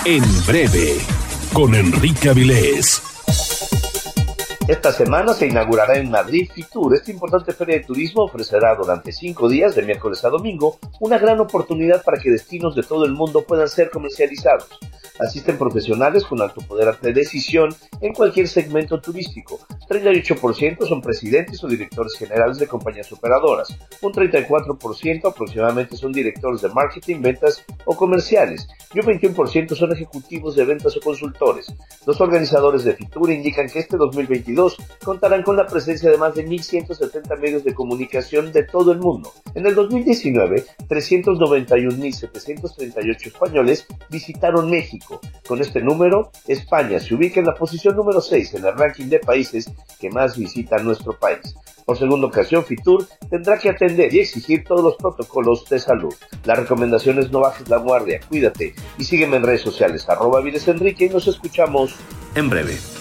En breve, con Enrique Avilés. Esta semana se inaugurará en Madrid Fitur. Esta importante feria de turismo ofrecerá durante 5 días, de miércoles a domingo, una gran oportunidad para que destinos de todo el mundo puedan ser comercializados. Asisten profesionales con alto poder de decisión en cualquier segmento turístico. 38% son presidentes o directores generales de compañías operadoras. Un 34% aproximadamente son directores de marketing, ventas o comerciales. Y un 21% son ejecutivos de ventas o consultores. Los organizadores de Fitur indican que este 2022 contarán con la presencia de más de 1.170 medios de comunicación de todo el mundo. En el 2019, 391.738 españoles visitaron México. Con este número, España se ubica en la posición número 6 en el ranking de países que más visitan nuestro país. Por segunda ocasión, Fitur tendrá que atender y exigir todos los protocolos de salud. La recomendación es no bajes la guardia, cuídate y sígueme en redes sociales, @Avilés Enrique, y nos escuchamos en breve.